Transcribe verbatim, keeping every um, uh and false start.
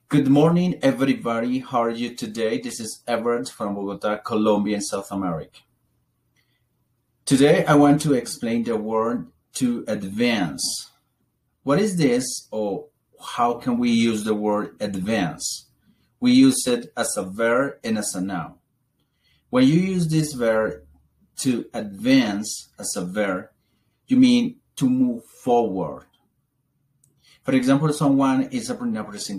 Good morning, everybody. How are you today? This is Everett from Bogota, Colombia, in South America. Today, I want to explain the word to advance. What is this, or how can we use the word advance? We use it as a verb and as a noun. When you use this verb to advance as a verb, you mean to move forward. For example, someone is in a presentation